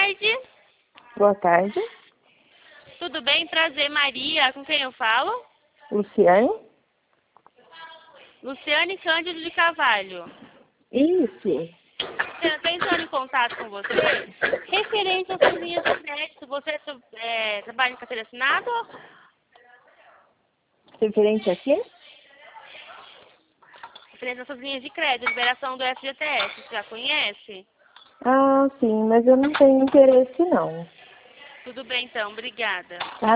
tarde. Boa tarde. Tudo bem? Prazer, Maria. Com quem eu falo? Luciane? Luciane Cândido de Carvalho. Isso. Estou entrando em contato com você referente às suas linhas de crédito. Você trabalha em carteira assinada? Referente a quê? Referente às suas linhas de crédito, liberação do FGTS. Você já conhece? Ah, sim, mas eu não tenho interesse não. Tudo bem, então. Obrigada. Tá?